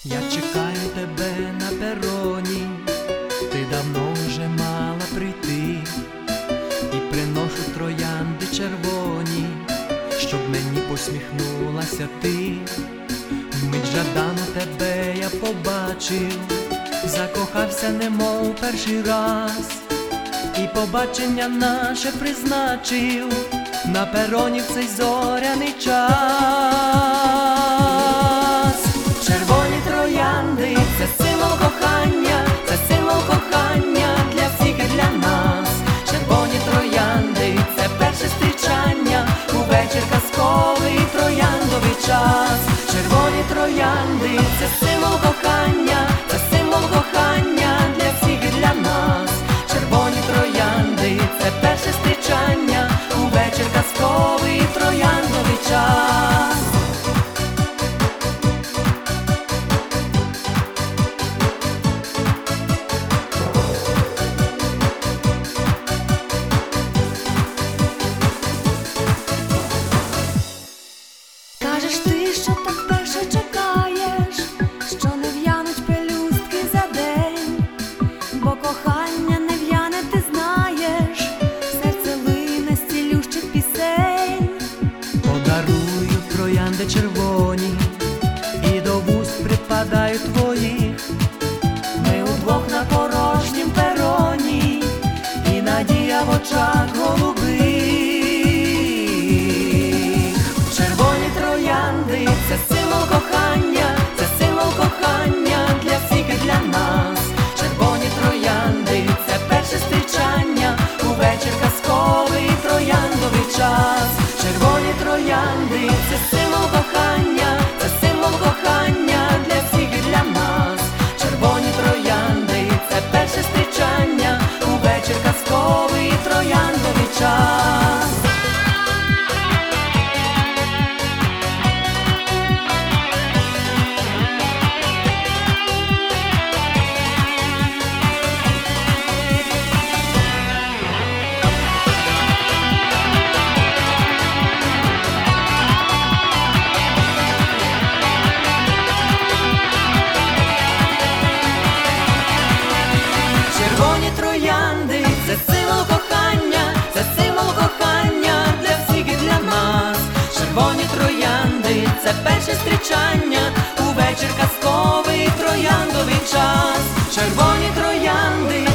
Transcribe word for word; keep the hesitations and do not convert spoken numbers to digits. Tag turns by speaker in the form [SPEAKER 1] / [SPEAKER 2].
[SPEAKER 1] Я чекаю тебе на пероні, ти давно вже мала прийти, і приношу троянди червоні, щоб мені посміхнулася ти. Вмить жадану тебе я побачив, закохався немов перший раз, і побачення наше призначив на пероні в цей зоряний час. Червоні троянди – це символ кохання, це символ кохання для всіх і для нас. Червоні троянди – це перше зустрічання у вечір казковий трояндовий час. Червоні троянди – це символ кохання, це символ кохання для всіх і для нас. Червоні троянди – це перше зустрічання у вечір казковий трояндовий час.
[SPEAKER 2] Кажеш ти, що так перше чекаєш, що не в'януть пелюстки за день, бо кохання не в'яне, ти знаєш, серце лине з цілющих пісень.
[SPEAKER 1] Подарую троянди червоні, і до вуст припадаю твоїх. Ми удвох на порожнім пероні, і надія в очах голубих. Червоні троянди – це символ кохання, це символ кохання для всіх і для нас. Червоні троянди – це перше зустрічання у вечір казковий трояндовий час. Червоні троянди – це символ кохання, це символ кохання для всіх і для нас. Червоні троянди – це перше зустрічання у вечір казковий трояндовий час. Червоні троянди – це символ кохання, це символ кохання для всіх і для нас. Червоні троянди – це перше зустрічання у вечір казковий трояндовий час. Червоні троянди